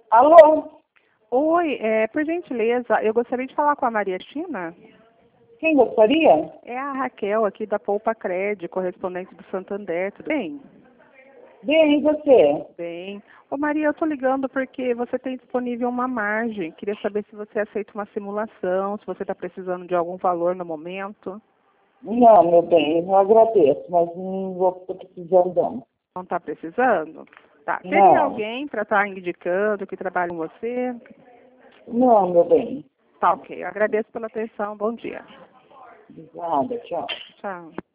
Alô? Oi, por gentileza, eu gostaria de falar com a Maria China. Quem gostaria? É a Raquel aqui da Poupa Cred, correspondente do Santander, tudo bem? Bem, e você? Bem. Ô Maria, eu tô ligando porque você tem disponível uma margem. Queria saber se você aceita uma simulação, se você está precisando de algum valor no momento. Não, meu bem, eu agradeço, mas não vou precisando não. Não está precisando? Tá. Teria Não, alguém para estar indicando que trabalha com você? não, meu bem. Tá, ok. Eu agradeço pela atenção. Bom dia. Nada, tchau. Tchau.